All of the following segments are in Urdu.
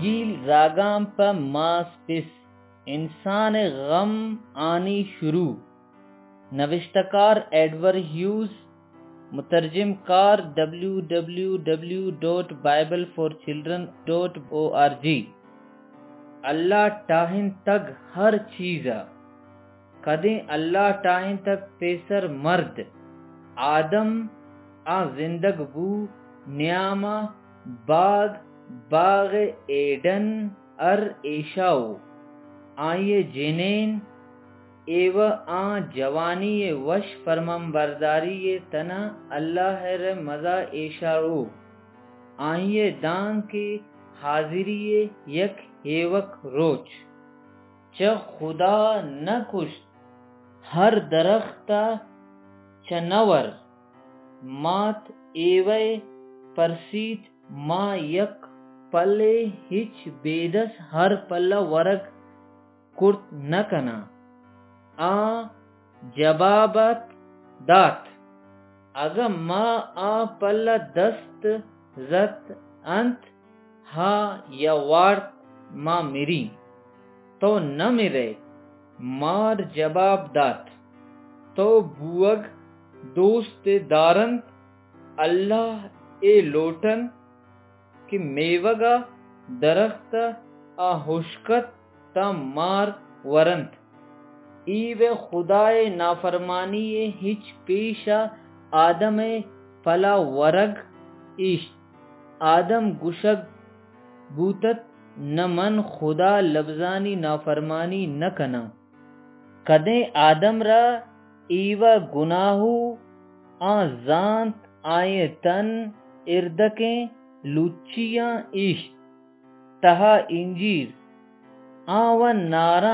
انجیل راگام پا ماس پس انسان غم آنی شروع. نوشتکار ایڈور ہیوز، مترجم کار www.bibleforchildren.org. اللہ ٹاہن تگ ہر چیزا کدیں اللہ ٹاہن تک پیسر مرد آدم آ زندگ بو نیاما باغ ایڈن ار ایشاؤ آئیے جنین ایوہ آ جوانی وش فرمم برداری تنا اللہ ر مزا ایشارو آئیے دان کے حاضری یک ہیوک روچ چ خدا نہ کشت ہر درختہ چنور مات ایوے پرسیت ما یک پلے ہچ بیدس ہر پلہ ورگ کرت نہ کنا آ جبابت دات اگر ما آ پلہ دست زت انت ہا یا وارت ما مری تو نہ مرے مار جواب دات تو بوگ دوست دارند اللہ اے لوٹن کہ میوگا درخت آ حشکت تا مار ورند ایوے خدائے نافرمانی ہچ پیشا آدم پلا ورگ ایشت آدم گشگ بوتت نہ من خدا لفظانی نافرمانی نہ کنا کدیں آدم را ایوہ گناہو آ زانت آئے تن اردکیں لچیاں ایشت تہا انجیر آوہ ناراں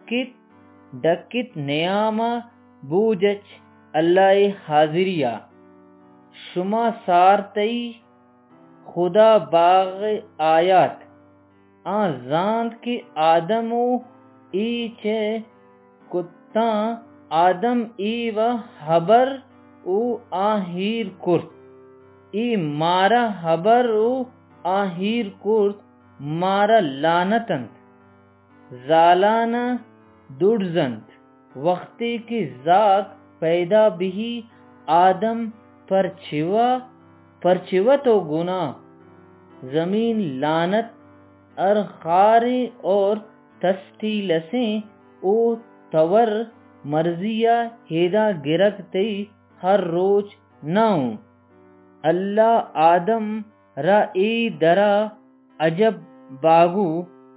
ڈکت نیاما بوجچ اللہ حاضریا شما سارتئی خدا باغ آیات آ زاند کے آدمو ای چے کتاں آدم ایوہ حبر او آہیر کرت ای مارا حبر او آہیر کرت مارا لانتند زالانہ دڑزند وقتی کی ذات پیدا بھی آدم پرچوا تو گناہ زمین لانت ار خاریں اور تستیلسیں او تور مرضیہ ہیدا گرگ تی ہر روز ناؤں اللہ آدم را ای درا عجب باغو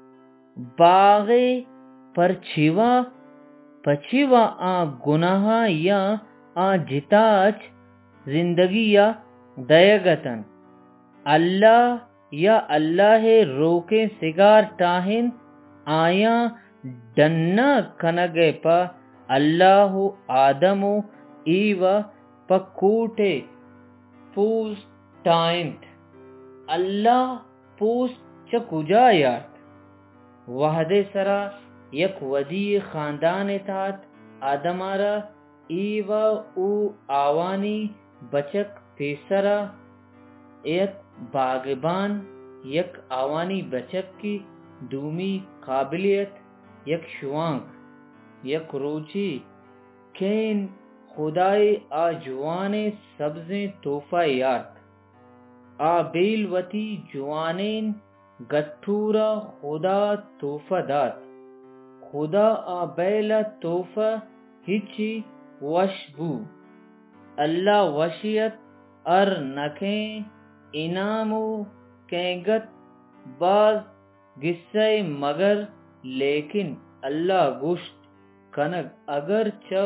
باغے پرچیوا پچیوا آ گناہ یا آ جتاچ زندگی یا دیگتن اللہ یا اللہ روکے سگار ٹاہن آیا ڈنہ کنگے پا اللہ آدمو ایوہ پکوٹے پوز ٹائنت اللہ پوز چکجا یارت وحدے سرا یک ودی خاندان تات آدمارا ایوہ او آوانی بچک پیسرا ایک باغبان یک آوانی بچک کی دومی قابلیت یک شوانگ یک روچی کین خدای آ جوانے سبزیں توفہ یارت آ بیل وتی جوانین گٹھورا خدا توفہ دات خدا آ بیل توفہ ہچی وش بو اللہ وشیت ار نکیں انامو کینگت باز گسے مگر لیکن اللہ گشت کنگ اگرچہ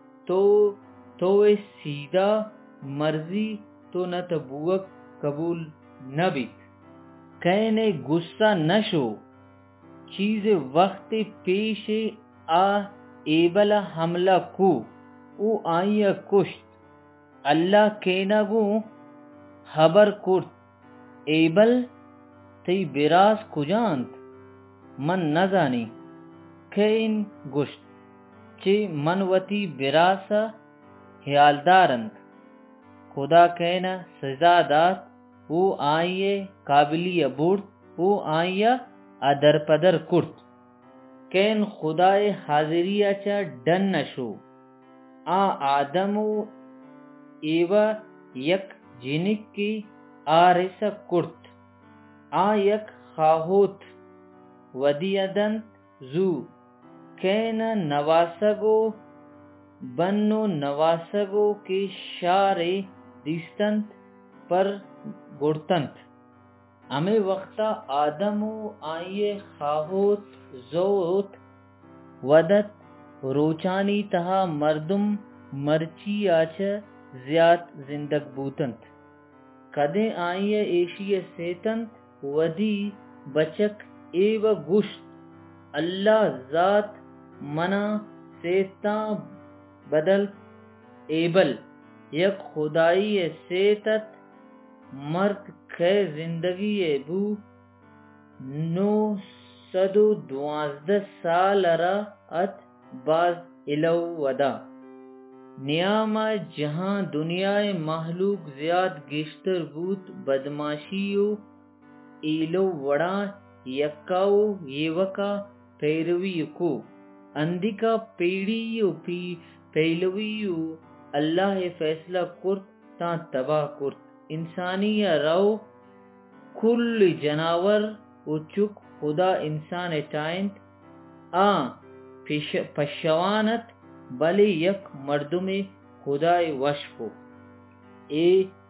تو سیدھا مرضی تو نہ تبوک قبول نہ بیت کہنے غصہ نشو چیز وقت پیش آ ایبل حملہ کو او آئیہ کشت اللہ کینگو خبر کرت ایبل تی براس کجانت من نزانی کین گشت چی من وتی براسا خیالدارند خدا کہنا سزا دات او آئیے قابلی بورت او آیا ادر پدر کرت کین خدای حاضریا چا ڈن نشو آ آدمو ایوا یک جنک کی آرسا کرت آ یک خواہوت ودیدنت زو کین نواسگو بنو نواسگو کے شارے دیستنت پر گڑتنت ہمیں وقتا آدمو آئیے خواہوت زوت ودت روچانی تہا مردم مرچی آچ زیاد زندگ بوتنت کدے آئیے ایشی سیتنت ودی بچک ایو گشت اللہ ذات منا سیتاں بدل ایبل یک خدائی سیتت مرد کھے زندگی بو 912 سال را ات باز الو ودا نیاما جہاں دنیا محلوق زیاد گشتر بوت بدماشیو ایلو وڑا یکاو یوکا پیروی کو اندکا پیڑیو پیلویو اللہ فیصلہ کرت تا تباہ کرت انسانی رو کل جناور و چک خدا انسان ٹائنت پشوانت بلے یک مردم خدا وشفو اے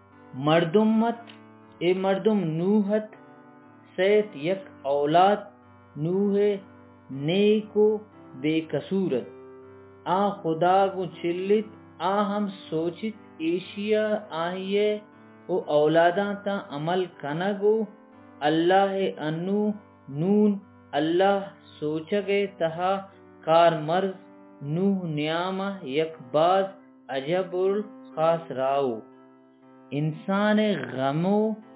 مردم نوحت سیت یک اولاد نوح نیکو بے کسورت خدا کو چلت ہم سوچت ایشیا آئیے او اولاداں تا عمل کنگو اللہ انو نون اللہ سوچگے تہا کار مرز نوح نیامہ یک باز عجب الخاص راو انسان غمو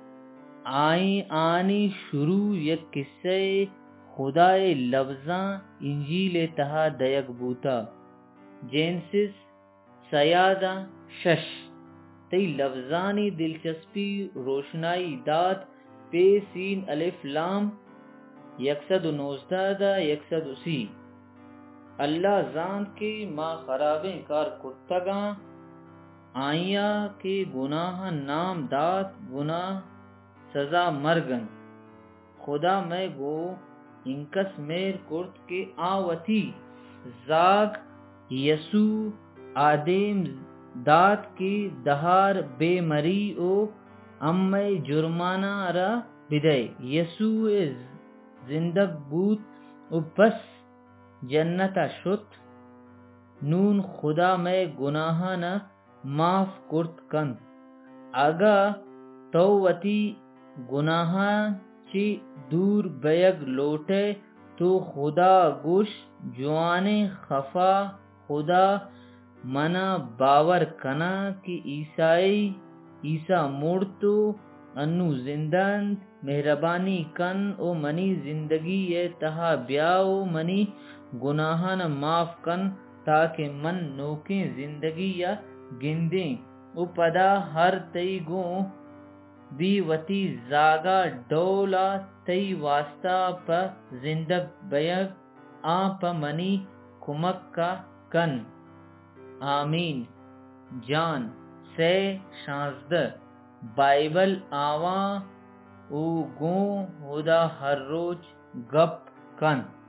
آنی شروع یک قصے خدای لفظاں انجیل تہا دیگ بوتا جینسس سیادہ 6 تی لفظانی دلچسپی روشنائی داد پے سین الف لام 119 دا 130 اللہ زان کے ما خرابیں کار کرتگاں آئیا کے گناہ نام دات گناہ سزا مرگن خدا میں گو انکس میر کرت کے آوتی زاگ یسو آدم دات کی دہار بے مری او ام جرمانہ را بدے یسو زندگ بوت او بس جنتا شت نون خدا میں گناہ نہ معاف کرت کن اگا تو وتی گناہ چی دور بیگ لوٹے تو خدا گوش جوانے خفا خدا منا باور کنا کہ عیسیٰ مورتو انو زندند مہربانی کن او منی زندگی تہا بیاو منی گناہن معاف کن تاکہ من نوکیں زندگی یا گندیں او پدا ہر تی گوں بھی وتی زاگا ڈولا تی واسطہ پا زندگ بیگ پا منی کمک کا کن آمین جان 16 بائبل آواں او گوں خدا ہر روز گپ کن